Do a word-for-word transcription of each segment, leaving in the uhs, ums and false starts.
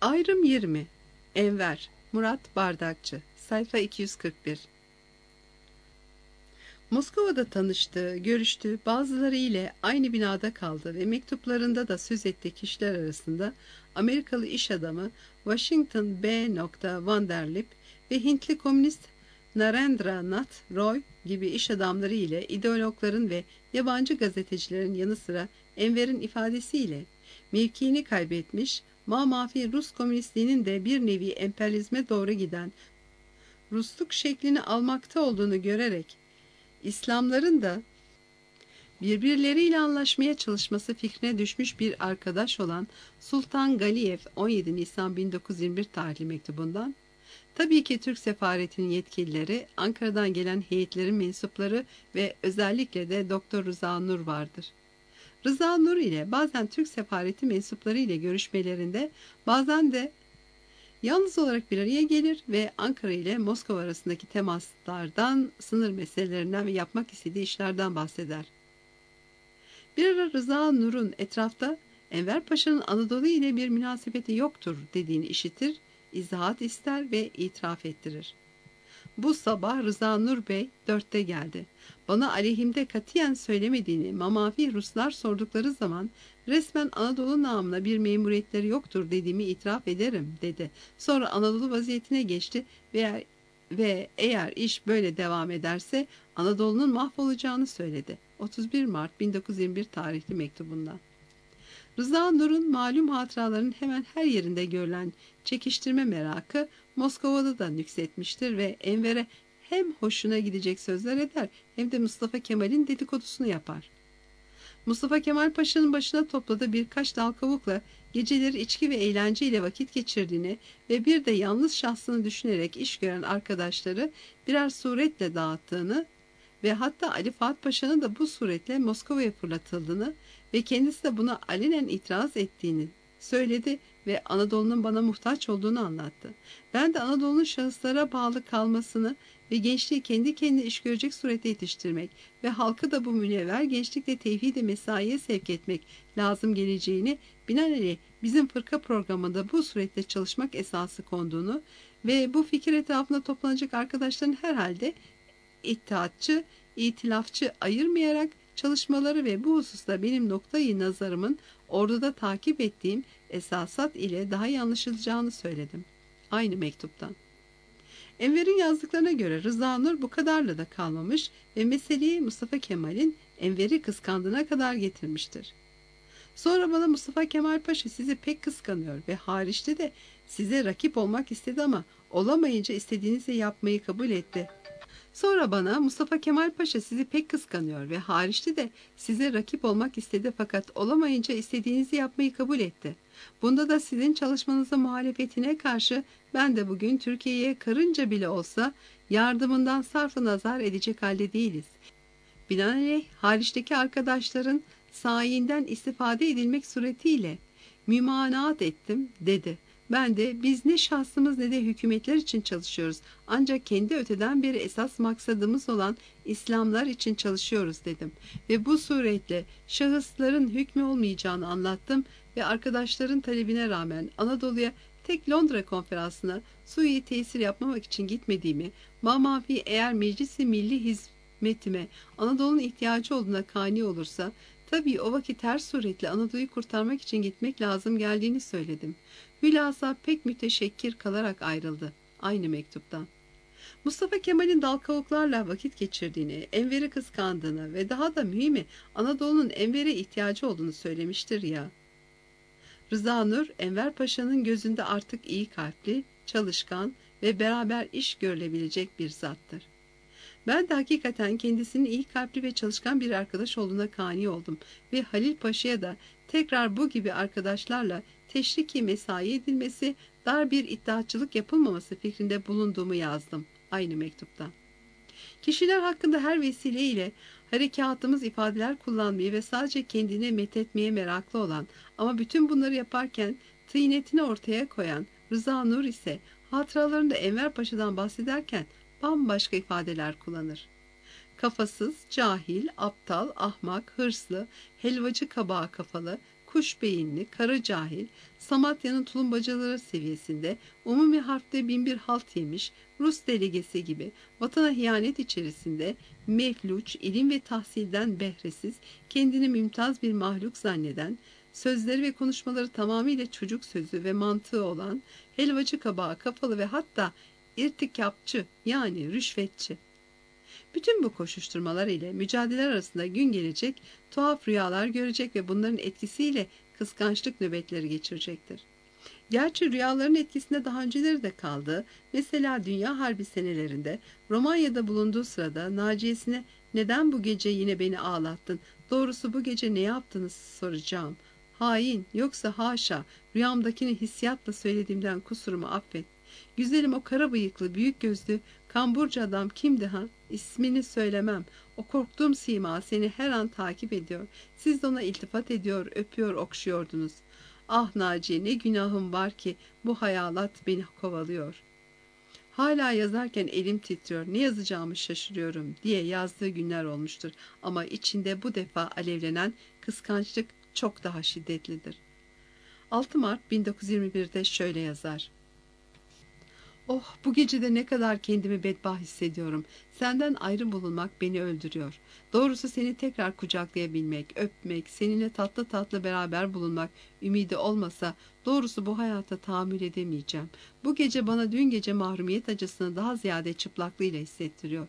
Ayrım yirmi. Enver Murat Bardakçı. Sayfa iki yüz kırk bir. Moskova'da tanıştı, görüştü, bazıları ile aynı binada kaldı ve mektuplarında da söz ettiği kişiler arasında Amerikalı iş adamı Washington B. Vanderlip ve Hintli komünist Narendra Nath Roy gibi iş adamları ile ideologların ve yabancı gazetecilerin yanı sıra Enver'in ifadesiyle mevkiini kaybetmiş, mamafi Rus komünistliğinin de bir nevi emperyalizme doğru giden Rusluk şeklini almakta olduğunu görerek İslamların da birbirleriyle anlaşmaya çalışması fikrine düşmüş bir arkadaş olan Sultan Galiyev on yedi Nisan bin dokuz yüz yirmi bir tarihli mektubundan, tabii ki Türk sefaretinin yetkilileri, Ankara'dan gelen heyetlerin mensupları ve özellikle de Doktor Rıza Nur vardır. Rıza Nur ile bazen Türk sefareti mensupları ile görüşmelerinde, bazen de yalnız olarak bir araya gelir ve Ankara ile Moskova arasındaki temaslardan, sınır meselelerinden ve yapmak istediği işlerden bahseder. Bir ara Rıza Nur'un etrafta Enver Paşa'nın Anadolu ile bir münasebeti yoktur dediğini işitir, izahat ister ve itiraf ettirir. Bu sabah Rıza Nur Bey dörtte geldi. Bana aleyhimde katiyen söylemediğini mamafi Ruslar sordukları zaman resmen Anadolu namına bir memuriyetleri yoktur dediğimi itiraf ederim dedi. Sonra Anadolu vaziyetine geçti ve, ve eğer iş böyle devam ederse Anadolu'nun mahvolacağını söyledi. otuz bir Mart bin dokuz yüz yirmi bir tarihli mektubundan. Rıza Nur'un malum hatıraların hemen her yerinde görülen çekiştirme merakı Moskova'da da nüksetmiştir ve Enver'e hem hoşuna gidecek sözler eder hem de Mustafa Kemal'in dedikodusunu yapar. Mustafa Kemal Paşa'nın başına topladığı birkaç dal kavukla geceleri içki ve eğlence ile vakit geçirdiğini ve bir de yalnız şahsını düşünerek iş gören arkadaşları birer suretle dağıttığını ve hatta Ali Fuat Paşa'nın da bu suretle Moskova'ya fırlatıldığını ve kendisi de buna alenen itiraz ettiğini söyledi ve Anadolu'nun bana muhtaç olduğunu anlattı. Ben de Anadolu'nun şahıslara bağlı kalmasını ve gençliği kendi kendine iş görecek surette yetiştirmek ve halkı da bu münevver gençlikle tevhid-i mesaiye sevk etmek lazım geleceğini, binaenaleyh bizim fırka programında bu surette çalışmak esası konduğunu ve bu fikir etrafında toplanacak arkadaşların herhalde İttihatçı, itilafçı ayırmayarak çalışmaları ve bu hususta benim noktayı nazarımın orduda takip ettiğim esasat ile daha iyi anlaşılacağını söyledim. Aynı mektuptan. Enver'in yazdıklarına göre Rıza Nur bu kadarla da kalmamış ve meseleyi Mustafa Kemal'in Enver'i kıskandığına kadar getirmiştir. Sonra bana Mustafa Kemal Paşa sizi pek kıskanıyor ve hariçte de size rakip olmak istedi ama olamayınca istediğinizi yapmayı kabul etti. Sonra bana Mustafa Kemal Paşa sizi pek kıskanıyor ve hariçte de size rakip olmak istedi fakat olamayınca istediğinizi yapmayı kabul etti. Bunda da sizin çalışmanızın muhalefetine karşı ben de bugün Türkiye'ye karınca bile olsa yardımından sarf-ı nazar edecek halde değiliz. Binaenaleyh hariçteki arkadaşların sayinden istifade edilmek suretiyle mümanaat ettim dedi. Ben de biz ne şahsımız ne de hükümetler için çalışıyoruz. Ancak kendi öteden beri esas maksadımız olan İslamlar için çalışıyoruz dedim. Ve bu suretle şahısların hükmü olmayacağını anlattım ve arkadaşların talebine rağmen Anadolu'ya tek Londra konferansına sui tesir yapmamak için gitmediğimi, mamafi eğer Meclisi Milli hizmetime Anadolu'nun ihtiyacı olduğuna kani olursa, tabii o vakit her suretle Anadolu'yu kurtarmak için gitmek lazım geldiğini söyledim. Hülasa pek müteşekkir kalarak ayrıldı. Aynı mektuptan. Mustafa Kemal'in dal kavuklarla vakit geçirdiğini, Enver'i kıskandığını ve daha da mühimi Anadolu'nun Enver'e ihtiyacı olduğunu söylemiştir ya. Rıza Nur, Enver Paşa'nın gözünde artık iyi kalpli, çalışkan ve beraber iş görülebilecek bir zattır. Ben de hakikaten kendisinin iyi kalpli ve çalışkan bir arkadaş olduğuna kani oldum ve Halil Paşa'ya da tekrar bu gibi arkadaşlarla teşriki mesai edilmesi, dar bir iddiatçılık yapılmaması fikrinde bulunduğumu yazdım. Aynı mektuptan. Kişiler hakkında her vesileyle harekatımız ifadeler kullanmayı ve sadece kendini methetmeye meraklı olan ama bütün bunları yaparken tıynetini ortaya koyan Rıza Nur ise hatıralarında Enver Paşa'dan bahsederken bambaşka ifadeler kullanır. Kafasız, cahil, aptal, ahmak, hırslı, helvacı kabağı kafalı, kuş beyinli, kara cahil, Samatya'nın tulumbacaları seviyesinde, umumi harfte binbir halt yemiş, Rus delegesi gibi, vatana hiyanet içerisinde, mefluç, ilim ve tahsilden behresiz, kendini mümtaz bir mahluk zanneden, sözleri ve konuşmaları tamamıyla çocuk sözü ve mantığı olan, helvacı kabağı kafalı ve hatta irtikapçı yani rüşvetçi. Bütün bu koşuşturmalar ile mücadeleler arasında gün gelecek, tuhaf rüyalar görecek ve bunların etkisiyle kıskançlık nöbetleri geçirecektir. Gerçi rüyaların etkisinde daha önceleri de kaldı. Mesela Dünya Harbi senelerinde Romanya'da bulunduğu sırada Naciye'sine neden bu gece yine beni ağlattın, doğrusu bu gece ne yaptınız soracağım. Hain, yoksa haşa, rüyamdakini hissiyatla söylediğimden kusurumu affet. Güzelim o kara bıyıklı, büyük gözlü, kamburcu adam kimdi ha? İsmini söylemem. O korktuğum sima seni her an takip ediyor. Siz de ona iltifat ediyor, öpüyor, okşuyordunuz. Ah Naciye, ne günahım var ki bu hayalat beni kovalıyor. Hala yazarken elim titriyor, ne yazacağımı şaşırıyorum diye yazdığı günler olmuştur. Ama içinde bu defa alevlenen kıskançlık çok daha şiddetlidir. altı Mart bin dokuz yüz yirmi bir'de şöyle yazar. Oh, bu gecede ne kadar kendimi bedbaht hissediyorum. Senden ayrı bulunmak beni öldürüyor. Doğrusu seni tekrar kucaklayabilmek, öpmek, seninle tatlı tatlı beraber bulunmak ümidi olmasa doğrusu bu hayata tahammül edemeyeceğim. Bu gece bana dün gece mahrumiyet acısını daha ziyade çıplaklığıyla hissettiriyor.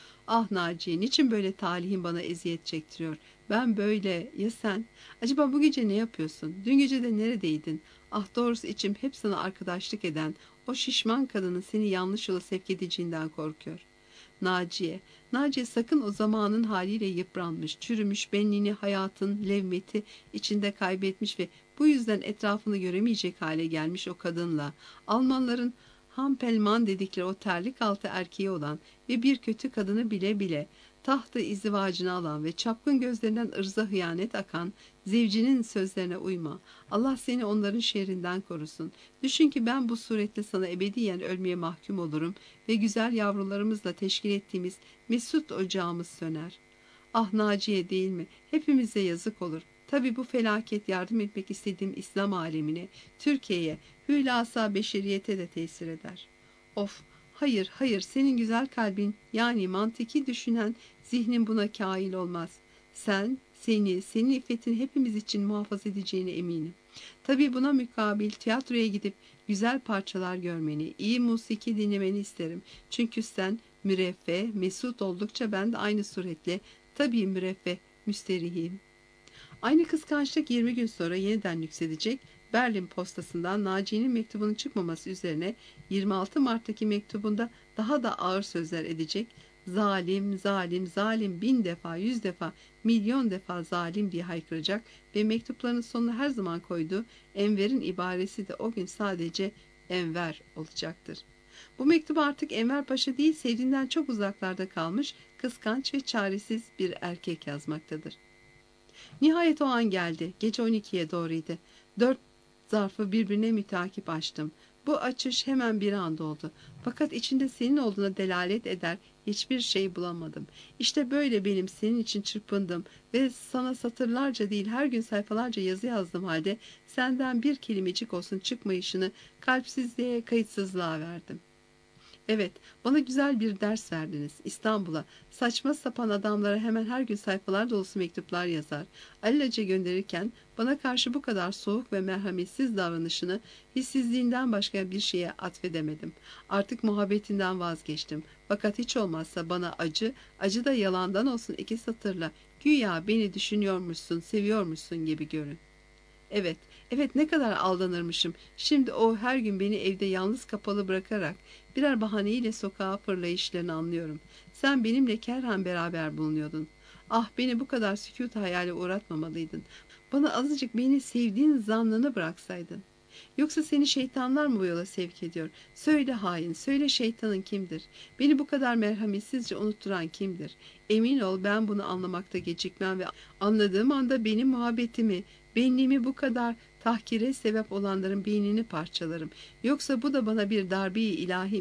Ah Naciye, niçin böyle talihin bana eziyet çektiriyor? Ben böyle, ya sen? Acaba bu gece ne yapıyorsun? Dün gece de neredeydin? Ah doğrusu içim hep sana arkadaşlık eden o şişman kadının seni yanlış yola sevk edeceğinden korkuyor. Naciye, Naciye sakın o zamanın haliyle yıpranmış, çürümüş, benliğini hayatın levmeti içinde kaybetmiş ve bu yüzden etrafını göremeyecek hale gelmiş o kadınla, Almanların Hampelmann dedikleri o terlik altı erkeği olan ve bir kötü kadını bile bile tahtı izdivacını alan ve çapkın gözlerinden ırza hıyanet akan zevcinin sözlerine uyma. Allah seni onların şerrinden korusun. Düşün ki ben bu suretle sana ebediyen ölmeye mahkum olurum ve güzel yavrularımızla teşkil ettiğimiz mesut ocağımız söner. Ah Naciye, değil mi? Hepimize yazık olur. Tabi bu felaket yardım etmek istediğim İslam alemine, Türkiye'ye, hülasa beşeriyete de tesir eder. Of, hayır, hayır, senin güzel kalbin, yani mantiki düşünen zihnin buna kail olmaz. Sen, seni, senin iffetini hepimiz için muhafaza edeceğine eminim. Tabi buna mukabil tiyatroya gidip güzel parçalar görmeni, iyi musiki dinlemeni isterim. Çünkü sen müreffeh, mesut oldukça ben de aynı suretle tabi müreffeh, müsterihim. Aynı kıskançlık yirmi gün sonra yeniden yükselecek. Berlin postasından Naciye'nin mektubunun çıkmaması üzerine yirmi altı Mart'taki mektubunda daha da ağır sözler edecek. Zalim, zalim, zalim, bin defa, yüz defa, milyon defa zalim diye haykıracak ve mektuplarının sonuna her zaman koyduğu Enver'in ibaresi de o gün sadece Enver olacaktır. Bu mektubu artık Enver Paşa değil, sevdiğinden çok uzaklarda kalmış, kıskanç ve çaresiz bir erkek yazmaktadır. Nihayet o an geldi. Gece on ikiye doğruydu. Dört zarfı birbirine mütakip açtım. Bu açış hemen bir anda oldu. Fakat içinde senin olduğuna delalet eder hiçbir şey bulamadım. İşte böyle benim senin için çırpındım ve sana satırlarca değil her gün sayfalarca yazı yazdım halde senden bir kelimecik olsun çıkmayışını kalpsizliğe, kayıtsızlığa verdim. Evet, bana güzel bir ders verdiniz. İstanbul'a saçma sapan adamlara hemen her gün sayfalar dolusu mektuplar yazar. Alelacele gönderirken bana karşı bu kadar soğuk ve merhametsiz davranışını hissizliğinden başka bir şeye atfedemedim. Artık muhabbetinden vazgeçtim. Fakat hiç olmazsa bana acı, acı da yalandan olsun iki satırla güya beni düşünüyormuşsun, seviyormuşsun gibi görün. Evet, evet ne kadar aldanırmışım. Şimdi o her gün beni evde yalnız kapalı bırakarak birer bahaneyle sokağa fırlayışlarını anlıyorum. Sen benimle kerhen beraber bulunuyordun. Ah beni bu kadar sükût hayale uğratmamalıydın. Bana azıcık beni sevdiğin zannını bıraksaydın. Yoksa seni şeytanlar mı bu yola sevk ediyor? Söyle hain, söyle şeytanın kimdir? Beni bu kadar merhametsizce unutturan kimdir? Emin ol ben bunu anlamakta gecikmem ve anladığım anda benim muhabbetimi, benliğimi bu kadar tahkire sebep olanların beynini parçalarım. Yoksa bu da bana bir darbe-i ilahi mi?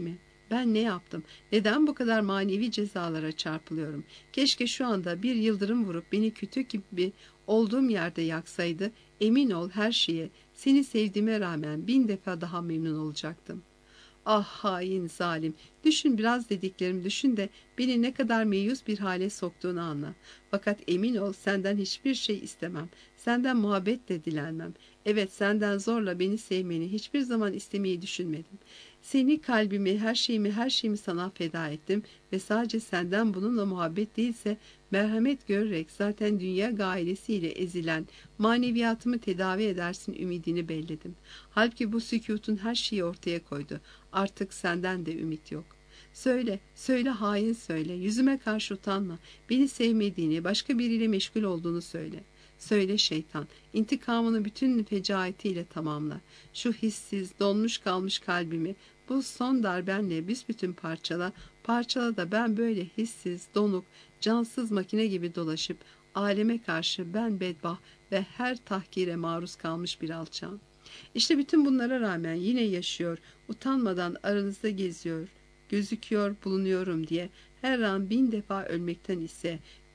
Ben ne yaptım? Neden bu kadar manevi cezalara çarpılıyorum? Keşke şu anda bir yıldırım vurup beni kötü gibi olduğum yerde yaksaydı, emin ol her şeye, seni sevdiğime rağmen bin defa daha memnun olacaktım. Ah hain zalim, düşün biraz dediklerimi düşün de beni ne kadar meyus bir hale soktuğunu anla. Fakat emin ol senden hiçbir şey istemem, senden muhabbet de dilenmem. Evet senden zorla beni sevmeni hiçbir zaman istemeyi düşünmedim. Seni kalbimi, her şeyimi, her şeyimi sana feda ettim ve sadece senden bununla muhabbet değilse merhamet görerek zaten dünya gailesiyle ezilen maneviyatımı tedavi edersin ümidini belledim. Halbuki bu sükûtun her şeyi ortaya koydu. Artık senden de ümit yok. Söyle, söyle hain söyle, yüzüme karşı utanma, beni sevmediğini, başka biriyle meşgul olduğunu söyle. Söyle şeytan, intikamını bütün fecaatiyle tamamla. Şu hissiz, donmuş kalmış kalbimi, bu son darbenle büsbütün parçala, parçala da ben böyle hissiz, donuk, cansız makine gibi dolaşıp, aleme karşı ben bedbah ve her tahkire maruz kalmış bir alçağım. İşte bütün bunlara rağmen yine yaşıyor, utanmadan aranızda geziyor, gözüküyor, bulunuyorum diye her an bin defa ölmekten ise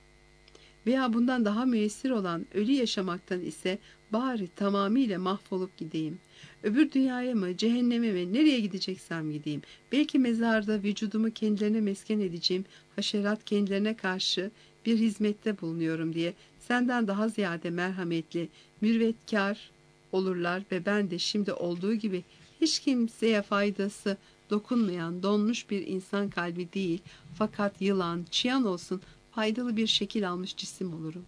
veya bundan daha müessir olan ölü yaşamaktan ise bari tamamıyla mahvolup gideyim. Öbür dünyaya mı, cehenneme mi, nereye gideceksem gideyim. Belki mezarda vücudumu kendilerine mesken edeceğim, haşerat kendilerine karşı bir hizmette bulunuyorum diye senden daha ziyade merhametli, mürvetkar olurlar ve ben de şimdi olduğu gibi hiç kimseye faydası dokunmayan, donmuş bir insan kalbi değil, fakat yılan, çıyan olsun faydalı bir şekil almış cisim olurum.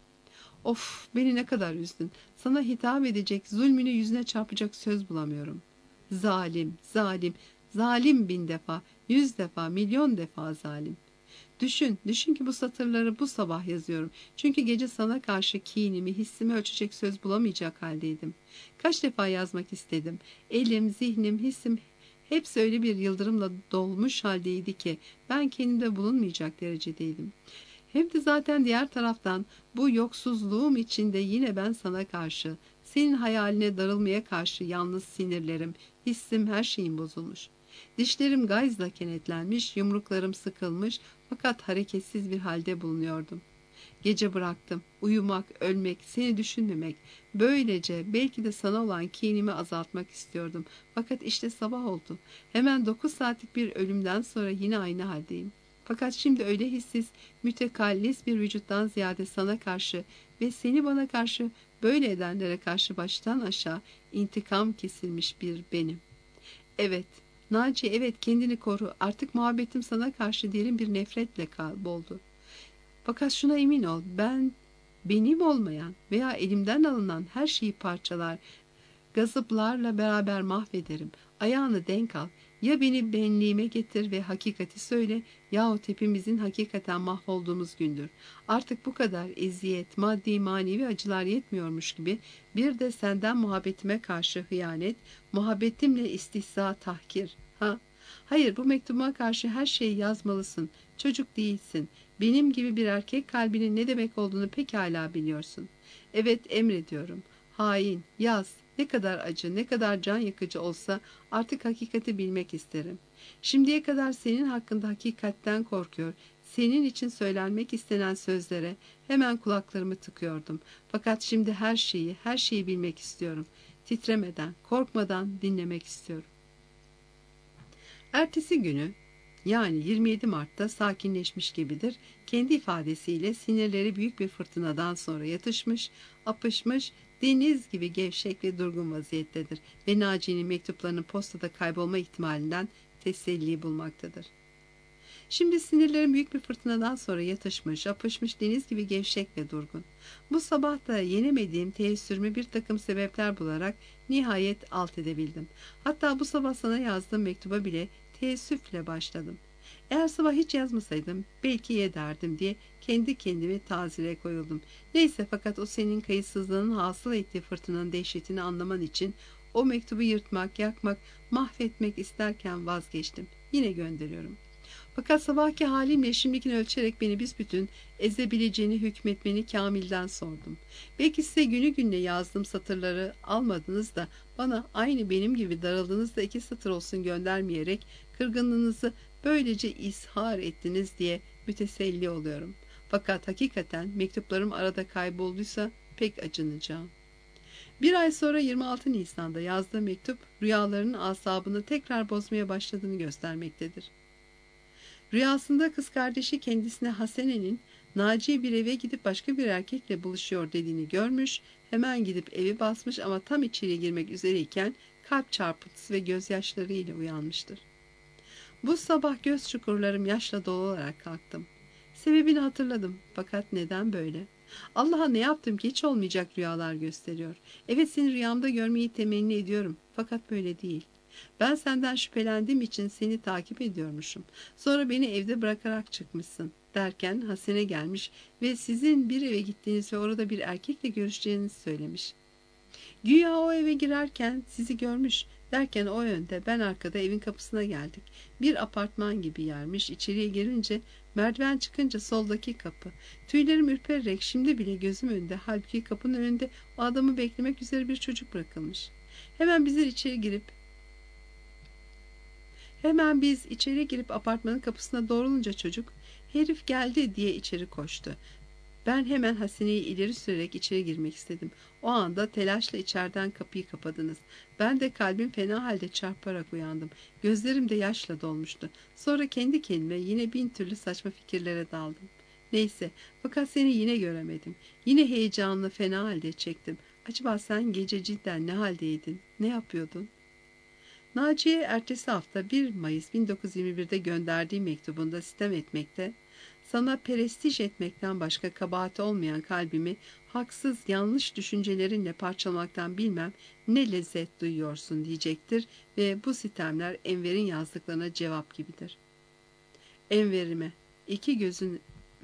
Of, beni ne kadar üzdün. Sana hitap edecek, zulmünü yüzüne çarpacak söz bulamıyorum. Zalim, zalim, zalim bin defa, yüz defa, milyon defa zalim. Düşün, düşün ki bu satırları bu sabah yazıyorum. Çünkü gece sana karşı kinimi, hissimi ölçecek söz bulamayacak haldeydim. Kaç defa yazmak istedim. Elim, zihnim, hissim hepsi öyle bir yıldırımla dolmuş haldeydi ki ben kendimde bulunmayacak derecedeydim. Hem de zaten diğer taraftan bu yoksuzluğum içinde yine ben sana karşı, senin hayaline darılmaya karşı yalnız sinirlerim, hissim, her şeyim bozulmuş. Dişlerim gayzla kenetlenmiş, yumruklarım sıkılmış fakat hareketsiz bir halde bulunuyordum. Gece bıraktım, uyumak, ölmek, seni düşünmemek. Böylece belki de sana olan kinimi azaltmak istiyordum. Fakat işte sabah oldu. Hemen dokuz saatlik bir ölümden sonra yine aynı haldeyim. Fakat şimdi öyle hissiz, mütekallis bir vücuttan ziyade sana karşı ve seni bana karşı böyle edenlere karşı baştan aşağı intikam kesilmiş bir benim. Evet, Naci, evet kendini koru. Artık muhabbetim sana karşı derin bir nefretle kayboldu. Fakat şuna emin ol, ben benim olmayan veya elimden alınan her şeyi parçalar, gazıplarla beraber mahvederim. Ayağını denk al. Ya beni benliğime getir ve hakikati söyle yahut hepimizin hakikaten mahvolduğumuz gündür. Artık bu kadar eziyet, maddi manevi acılar yetmiyormuş gibi bir de senden muhabbetime karşı hıyanet, muhabbetimle istihza, tahkir. Ha? Hayır, bu mektubuma karşı her şeyi yazmalısın. Çocuk değilsin. Benim gibi bir erkek kalbinin ne demek olduğunu pekala biliyorsun. Evet, emrediyorum. Hain, yaz. Ne kadar acı, ne kadar can yakıcı olsa artık hakikati bilmek isterim. Şimdiye kadar senin hakkında hakikatten korkuyor, senin için söylenmek istenen sözlere hemen kulaklarımı tıkıyordum. Fakat şimdi her şeyi, her şeyi bilmek istiyorum. Titremeden, korkmadan dinlemek istiyorum. Ertesi günü, yani yirmi yedi Mart'ta sakinleşmiş gibidir. Kendi ifadesiyle sinirleri büyük bir fırtınadan sonra yatışmış, apışmış, deniz gibi gevşek ve durgun vaziyettedir ve Naci'nin mektuplarının postada kaybolma ihtimalinden teselli bulmaktadır. Şimdi sinirlerin büyük bir fırtınadan sonra yatışmış, apışmış, deniz gibi gevşek ve durgun. Bu sabah da yenemediğim teessürümü bir takım sebepler bularak nihayet alt edebildim. Hatta bu sabah sana yazdığım mektuba bile teessüfle başladım. Eğer sabah hiç yazmasaydım belki iyi ederdim diye kendi kendimi tazire koyuldum. Neyse, fakat o senin kayıtsızlığının hasıl ettiği fırtınanın dehşetini anlaman için o mektubu yırtmak, yakmak, mahvetmek isterken vazgeçtim. Yine gönderiyorum. Fakat sabahki halimle şimdikini ölçerek beni büsbütün ezebileceğini hükmetmeni Kamil'den sordum. Belki size günü gününe yazdığım satırları almadınız da bana aynı benim gibi darıldığınızda iki satır olsun göndermeyerek kırgınlığınızı böylece ishar ettiniz diye müteselli oluyorum. Fakat hakikaten mektuplarım arada kaybolduysa pek acınacağım. Bir ay sonra yirmi altı Nisan'da yazdığı mektup rüyalarının asabını tekrar bozmaya başladığını göstermektedir. Rüyasında kız kardeşi kendisine Hasene'nin Naciye bir eve gidip başka bir erkekle buluşuyor dediğini görmüş, hemen gidip evi basmış ama tam içeri girmek üzereyken kalp çarpıntısı ve gözyaşlarıyla uyanmıştır. Bu sabah göz çukurlarım yaşla dolu olarak kalktım. Sebebini hatırladım fakat neden böyle? Allah'a ne yaptım ki hiç olmayacak rüyalar gösteriyor. Evet, seni rüyamda görmeyi temenni ediyorum fakat böyle değil. Ben senden şüphelendiğim için seni takip ediyormuşum. Sonra beni evde bırakarak çıkmışsın derken Hasene gelmiş ve sizin bir eve gittiğiniz ve orada bir erkekle görüşeceğinizi söylemiş. Güya o eve girerken sizi görmüş derken o yönde, ben arkada, evin kapısına geldik. Bir apartman gibi yermiş. İçeriye girince merdiven çıkınca soldaki kapı. Tüylerim ürpererek şimdi bile gözüm önünde, halbuki kapının önünde o adamı beklemek üzere bir çocuk bırakılmış. Hemen bizler içeri girip Hemen biz içeri girip apartmanın kapısına doğrulunca çocuk, herif geldi diye içeri koştu. Ben hemen Hasine'yi ileri sürerek içeri girmek istedim. O anda telaşla içeriden kapıyı kapadınız. Ben de kalbim fena halde çarparak uyandım. Gözlerim de yaşla dolmuştu. Sonra kendi kendime yine bin türlü saçma fikirlere daldım. Neyse, fakat seni yine göremedim. Yine heyecanlı fena halde çektim. Acaba sen gece cidden ne haldeydin? Ne yapıyordun? Naciye ertesi hafta bir Mayıs bin dokuz yüz yirmi bir'de gönderdiği mektubunda sitem etmekte, sana perestiş etmekten başka kabahati olmayan kalbimi haksız yanlış düşüncelerinle parçalamaktan bilmem ne lezzet duyuyorsun diyecektir ve bu sitemler Enver'in yazdıklarına cevap gibidir. Enver'ime, iki gözün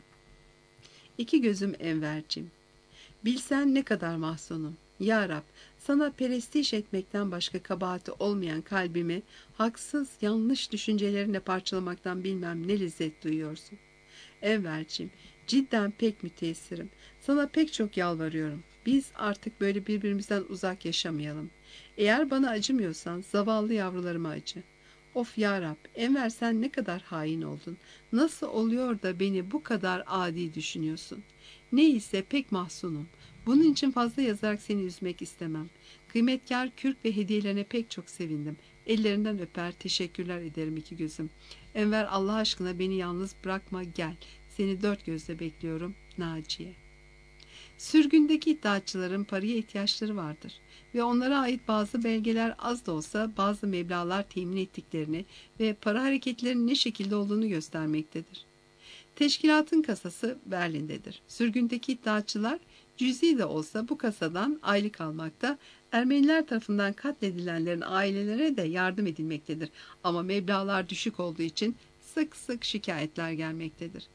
iki gözüm Enver'cim, bilsen ne kadar mahzunum. Ya Rab, sana perestiş etmekten başka kabahati olmayan kalbimi haksız yanlış düşüncelerinle parçalamaktan bilmem ne lezzet duyuyorsun. Enver'cim, cidden pek müteessirim. Sana pek çok yalvarıyorum. Biz artık böyle birbirimizden uzak yaşamayalım. Eğer bana acımıyorsan zavallı yavrularıma acı. Of ya Rab, Enver, sen ne kadar hain oldun. Nasıl oluyor da beni bu kadar adi düşünüyorsun? Neyse pek mahzunum. Bunun için fazla yazarak seni üzmek istemem. Kıymetkar kürk ve hediyelerine pek çok sevindim. Ellerinden öper, teşekkürler ederim iki gözüm. Enver, Allah aşkına beni yalnız bırakma, gel. Seni dört gözle bekliyorum. Naciye. Sürgündeki iddiaçıların paraya ihtiyaçları vardır ve onlara ait bazı belgeler az da olsa bazı meblağlar temin ettiklerini ve para hareketlerinin ne şekilde olduğunu göstermektedir. Teşkilatın kasası Berlin'dedir. Sürgündeki iddiaçılar cüzi de olsa bu kasadan aylık almakta, Ermeniler tarafından katledilenlerin ailelerine de yardım edilmektedir. Ama meblağlar düşük olduğu için sık sık şikayetler gelmektedir.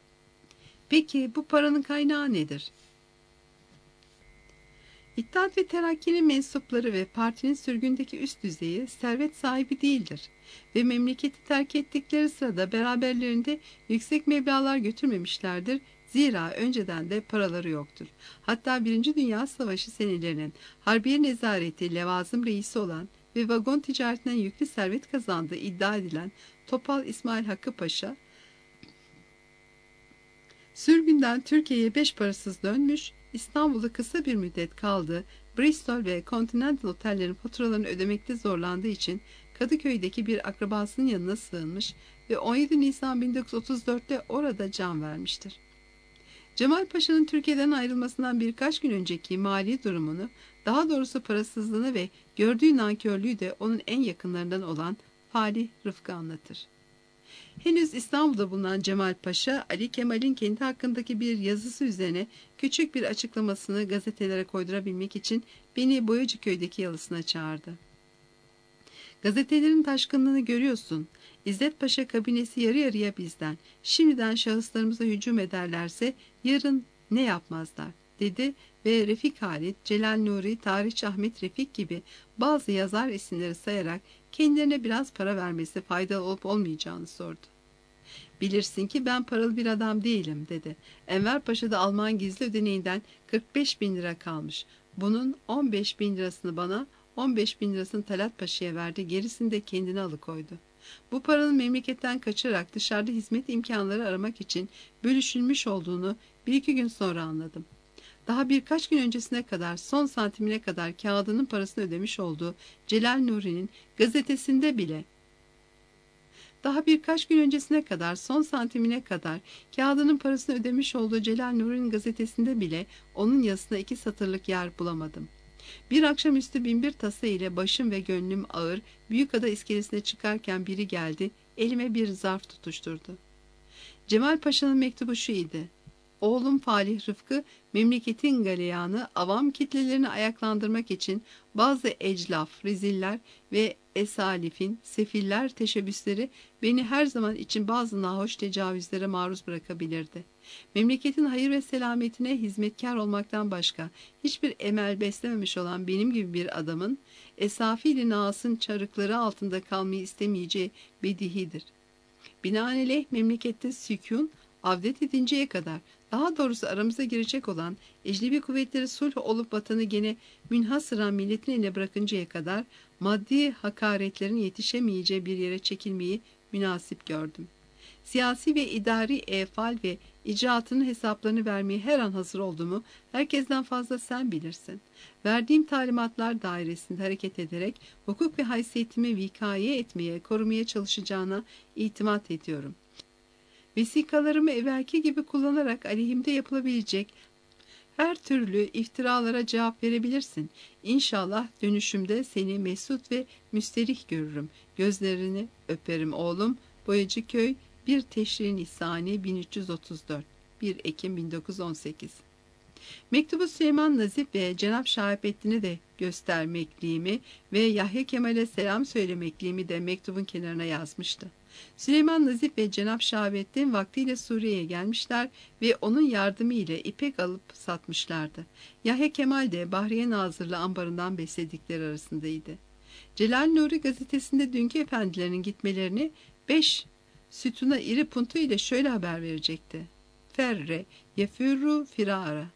Peki bu paranın kaynağı nedir? İttihat ve Terakki'nin mensupları ve partinin sürgündeki üst düzeyi servet sahibi değildir ve memleketi terk ettikleri sırada beraberlerinde yüksek meblağlar götürmemişlerdir. Zira önceden de paraları yoktur. Hatta Birinci Dünya Savaşı senelerinin Harbiye Nezareti levazım reisi olan ve vagon ticaretinden yüklü servet kazandığı iddia edilen Topal İsmail Hakkı Paşa, sürgünden Türkiye'ye beş parasız dönmüş, İstanbul'da kısa bir müddet kaldı, Bristol ve Continental otellerin faturalarını ödemekte zorlandığı için Kadıköy'deki bir akrabasının yanına sığınmış ve on yedi Nisan bin dokuz yüz otuz dört'te orada can vermiştir. Cemal Paşa'nın Türkiye'den ayrılmasından birkaç gün önceki mali durumunu, daha doğrusu parasızlığını ve gördüğü nankörlüğü de onun en yakınlarından olan Falih Rıfkı anlatır. Henüz İstanbul'da bulunan Cemal Paşa, Ali Kemal'in kendi hakkındaki bir yazısı üzerine küçük bir açıklamasını gazetelere koydurabilmek için beni Boyacıköy'deki yalısına çağırdı. Gazetelerin taşkınlığını görüyorsun. İzzet Paşa kabinesi yarı yarıya bizden. Şimdiden şahıslarımıza hücum ederlerse yarın ne yapmazlar, dedi ve Refik Halit, Celal Nuri, Tarihçi Ahmet Refik gibi bazı yazar isimleri sayarak kendilerine biraz para vermesi faydalı olup olmayacağını sordu. Bilirsin ki ben paralı bir adam değilim dedi. Enver Paşa'da Alman gizli ödeneğinden kırk beş bin lira kalmış. Bunun on beş bin lirasını bana, on beş bin lirasını Talat Paşa'ya verdi, gerisini de kendine alıkoydu. Bu paranın memleketten kaçarak dışarıda hizmet imkanları aramak için bölüşülmüş olduğunu bir iki gün sonra anladım. Daha birkaç gün öncesine kadar son santimine kadar kağıdının parasını ödemiş olduğu Celal Nuri'nin gazetesinde bile daha birkaç gün öncesine kadar son santimine kadar kağıdının parasını ödemiş olduğu Celal Nuri'nin gazetesinde bile onun yazısına iki satırlık yer bulamadım. Bir akşamüstü binbir tasa ile başım ve gönlüm ağır Büyükada iskelesine çıkarken biri geldi, elime bir zarf tutuşturdu. Cemal Paşa'nın mektubu şu idi: Oğlum Falih Rıfkı, memleketin galeyanı avam kitlelerini ayaklandırmak için bazı eclaf, reziller ve esalifin, sefiller teşebbüsleri beni her zaman için bazı nahoş tecavüzlere maruz bırakabilirdi. Memleketin hayır ve selametine hizmetkar olmaktan başka hiçbir emel beslememiş olan benim gibi bir adamın, esafili naasın çarıkları altında kalmayı istemeyeceği bedihidir. Binaenaleyh memlekette sükun, avdet edinceye kadar, daha doğrusu aramıza girecek olan ecnebi kuvvetleri sulh olup vatanı gene münhasıran milletin eline bırakıncaya kadar maddi hakaretlerin yetişemeyeceği bir yere çekilmeyi münasip gördüm. Siyasi ve idari efal ve icraatının hesaplarını vermeye her an hazır olduğumu herkesten fazla sen bilirsin. Verdiğim talimatlar dairesinde hareket ederek hukuk ve haysiyetimi vikaye etmeye, korumaya çalışacağına itimat ediyorum. Vesikalarımı evvelki gibi kullanarak aleyhimde yapılabilecek her türlü iftiralara cevap verebilirsin. İnşallah dönüşümde seni mesut ve müsterih görürüm. Gözlerini öperim oğlum. Boyacıköy, bir Teşrin İhsani bin üç yüz otuz dört, bir Ekim bin dokuz yüz on sekiz. Mektubu Süleyman Nazif ve Cenab Şahapettin'e de göstermekliğimi ve Yahya Kemal'e selam söylemekliğimi de mektubun kenarına yazmıştı. Süleyman Nazif ve Cenab Şahapettin vaktiyle Suriye'ye gelmişler ve onun yardımı ile ipek alıp satmışlardı. Yahya Kemal de Bahriye Nazırlı ambarından besledikleri arasındaydı. Celal Nuri gazetesinde dünkü efendilerin gitmelerini beş sütuna iri puntu ile şöyle haber verecekti: Ferre, yefürru firara.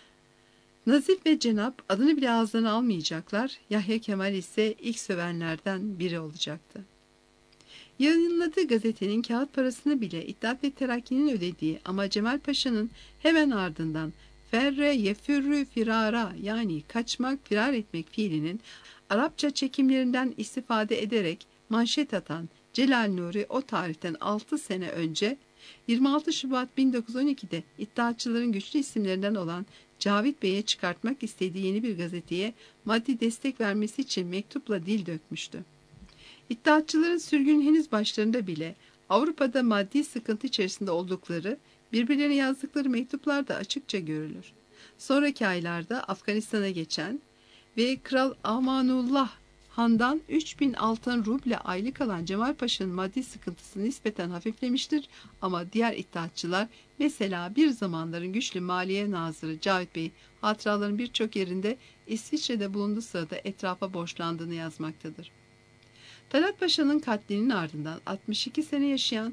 Nazif ve Cenab adını bile ağızlarına almayacaklar, Yahya Kemal ise ilk sövenlerden biri olacaktı. Yayınladığı gazetenin kağıt parasını bile İttihat ve Terakki'nin ödediği ama Cemal Paşa'nın hemen ardından ferre yefürrü firara, yani kaçmak, firar etmek fiilinin Arapça çekimlerinden istifade ederek manşet atan Celal Nuri o tarihten altı sene önce yirmi altı Şubat bin dokuz yüz on iki'de İttihatçıların güçlü isimlerinden olan Cavit Bey'e çıkartmak istediği yeni bir gazeteye maddi destek vermesi için mektupla dil dökmüştü. İttihatçıların sürgünün henüz başlarında bile Avrupa'da maddi sıkıntı içerisinde oldukları birbirlerine yazdıkları mektuplarda açıkça görülür. Sonraki aylarda Afganistan'a geçen ve Kral Amanullah Han'dan üç bin altın ruble aylık alan Cemal Paşa'nın maddi sıkıntısı nispeten hafiflemiştir ama diğer İttihatçılar, mesela bir zamanların güçlü Maliye Nazırı Cavit Bey, hatıraların birçok yerinde İsviçre'de bulunduğu sırada etrafa borçlandığını yazmaktadır. Talat Paşa'nın katlinin ardından altmış iki sene yaşayan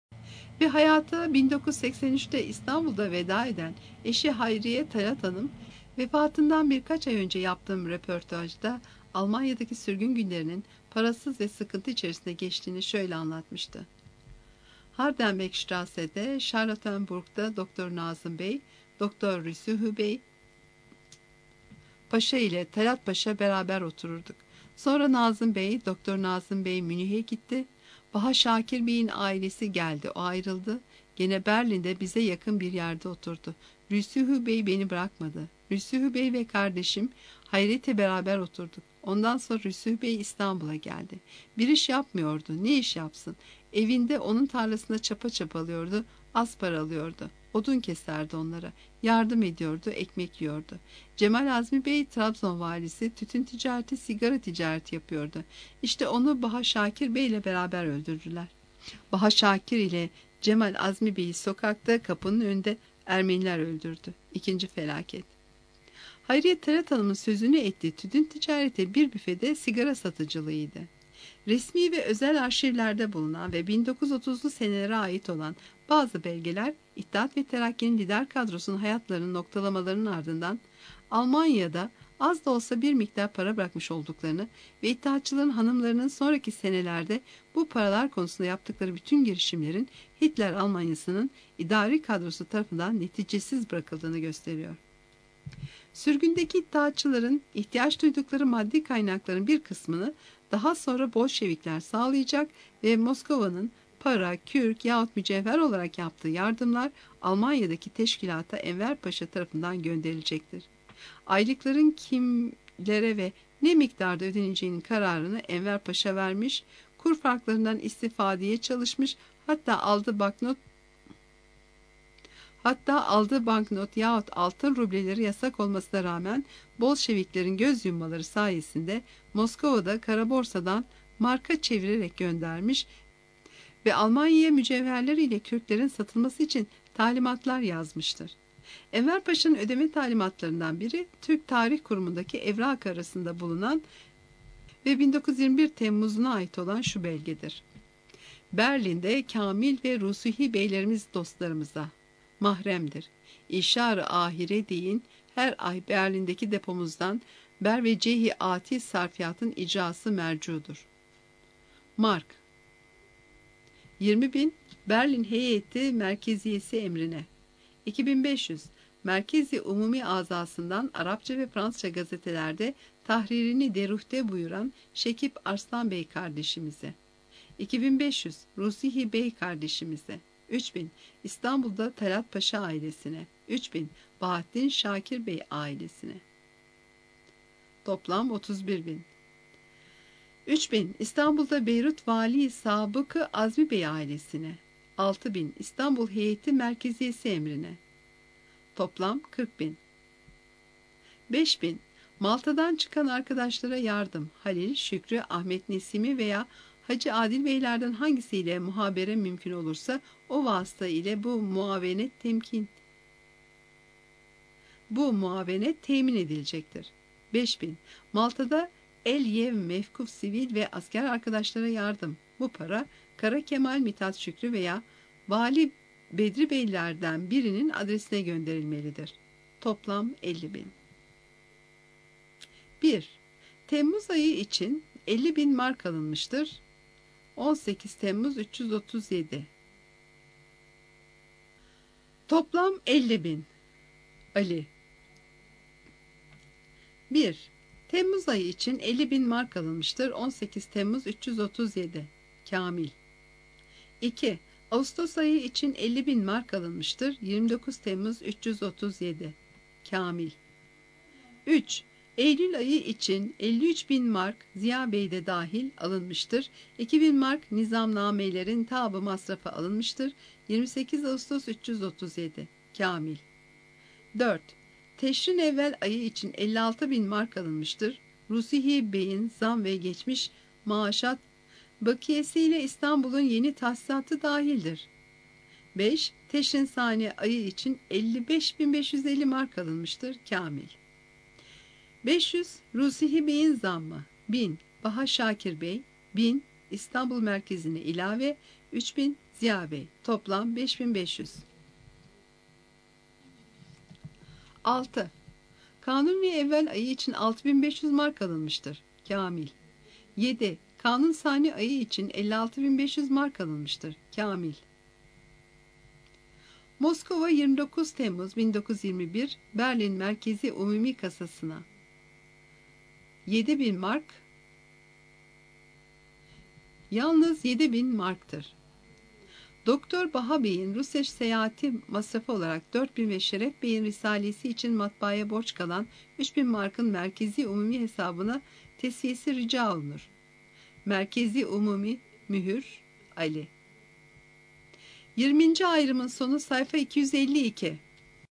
ve hayata bin dokuz yüz seksen üç'te İstanbul'da veda eden eşi Hayriye Talat Hanım, vefatından birkaç ay önce yaptığım röportajda Almanya'daki sürgün günlerinin parasız ve sıkıntı içerisinde geçtiğini şöyle anlatmıştı. Hardenbergstrasse'de, Charlottenburg'da Doktor Nazım Bey, Doktor Rüsühü Bey Paşa ile Talat Paşa beraber otururduk. Sonra Nazım Bey, Doktor Nazım Bey Münih'e gitti. Baha Şakir Bey'in ailesi geldi, o ayrıldı. Gene Berlin'de bize yakın bir yerde oturdu. Rüsühü Bey beni bırakmadı. Rüsühü Bey ve kardeşim Hayret'le beraber oturduk. Ondan sonra Rüsühü Bey İstanbul'a geldi. Bir iş yapmıyordu. Ne iş yapsın? Evinde onun tarlasında çapa çapalıyordu. Az para alıyordu. Odun keserdi onlara. Yardım ediyordu, ekmek yiyordu. Cemal Azmi Bey Trabzon valisi, tütün ticareti, sigara ticareti yapıyordu. İşte onu Baha Şakir Bey ile beraber öldürdüler. Baha Şakir ile Cemal Azmi Bey'i sokakta kapının önünde Ermeniler öldürdü. İkinci felaket. Hayriye Talat Hanım'ın sözünü ettiği tütün ticareti bir büfede sigara satıcılığıydı. Resmi ve özel arşivlerde bulunan ve bin dokuz yüz otuzlu senelere ait olan bazı belgeler, İttihat ve Terakki'nin lider kadrosunun hayatlarının noktalamalarının ardından Almanya'da az da olsa bir miktar para bırakmış olduklarını ve İttihatçıların hanımlarının sonraki senelerde bu paralar konusunda yaptıkları bütün girişimlerin Hitler Almanyası'nın idari kadrosu tarafından neticesiz bırakıldığını gösteriyor. Sürgündeki İttihatçıların ihtiyaç duydukları maddi kaynakların bir kısmını daha sonra Bolşevikler sağlayacak ve Moskova'nın para, kürk yahut mücevher olarak yaptığı yardımlar Almanya'daki teşkilata Enver Paşa tarafından gönderilecektir. Aylıkların kimlere ve ne miktarda ödeneceğinin kararını Enver Paşa vermiş, kur farklarından istifadeye çalışmış, hatta aldığı banknot Hatta aldığı banknot yahut altın rubleleri yasak olmasına rağmen Bolşeviklerin göz yummaları sayesinde Moskova'da kara borsadan marka çevirerek göndermiş ve Almanya'ya mücevherler ile kürklerin satılması için talimatlar yazmıştır. Enver Paşa'nın ödeme talimatlarından biri Türk Tarih Kurumu'ndaki evrak arasında bulunan ve bin dokuz yüz yirmi bir Temmuz'una ait olan şu belgedir. Berlin'de Kamil ve Rusuhi beylerimiz dostlarımıza mahremdir. İşar-ı ahire deyin, her ay Berlin'deki depomuzdan ber ve cehi ati sarfiyatın icrası mercudur. Mark yirmi bin Berlin Heyeti Merkeziyesi emrine. iki bin beş yüz Merkezi Umumi Azasından Arapça ve Fransızca gazetelerde tahririni deruhte buyuran Şekip Arslan Bey kardeşimize. iki bin beş yüz Rusihi Bey kardeşimize. üç bin İstanbul'da Talat Paşa ailesine. üç bin Bahattin Şakir Bey ailesine. Toplam otuz bir bin. üç bin İstanbul'da Beyrut Vali Sabıkı Azmi Bey ailesine. altı bin İstanbul Heyeti Merkeziyesi emrine. Toplam kırk bin. beş bin Malta'dan çıkan arkadaşlara yardım. Halil, Şükrü, Ahmet Nesimi veya Hacı Adil Beylerden hangisiyle muhabere mümkün olursa o vasıta ile bu muavenet temkin. Bu muavenet temin edilecektir. beş bin Malta'da El Yev Mevkuf sivil ve asker arkadaşlara yardım. Bu para Kara Kemal Mithat Şükrü veya Vali Bedri Beylerden birinin adresine gönderilmelidir. Toplam elli bin. bir Temmuz ayı için elli bin mark alınmıştır. on sekiz Temmuz üç yüz otuz yedi. Toplam elli bin. Ali. bir Temmuz ayı için elli bin mark alınmıştır. on sekiz Temmuz üç yüz otuz yedi. Kamil. iki Ağustos ayı için elli bin mark alınmıştır. yirmi dokuz Temmuz üç yüz otuz yedi. Kamil. üç Eylül ayı için elli üç bin mark Ziya Bey de dahil alınmıştır. iki bin mark nizamnamelerin tabı masrafı alınmıştır. yirmi sekiz Ağustos üç yüz otuz yedi. Kamil. dört Teşrin evvel ayı için elli altı bin mark alınmıştır. Rusihi Bey'in zam ve geçmiş maaşat bakiyesiyle İstanbul'un yeni tahsisatı dahildir. beş Teşrin sani ayı için elli beş bin beş yüz elli mark alınmıştır. Kamil. beş yüz Rusihi Bey'in zammı. bin Baha Şakir Bey. bin İstanbul merkezine ilave. üç bin Ziya Bey. Toplam beş bin beş yüz. altı Kanuni evvel ayı için altı bin beş yüz mark alınmıştır. Kamil. yedi Kanun sani ayı için elli altı bin beş yüz mark alınmıştır. Kamil. Moskova yirmi dokuz Temmuz bin dokuz yüz yirmi bir Berlin Merkezi Umumi Kasasına yedi bin mark, yalnız yedi bin marktır. Doktor Baha Bey'in Rusya seyahati masrafı olarak dört bin ve Şeref Bey'in risalesi için matbaaya borç kalan üç bin markın merkezi umumi hesabına tesviyesi rica olunur. Merkezi umumi mühür Ali. yirminci ayrımın sonu sayfa iki yüz elli iki.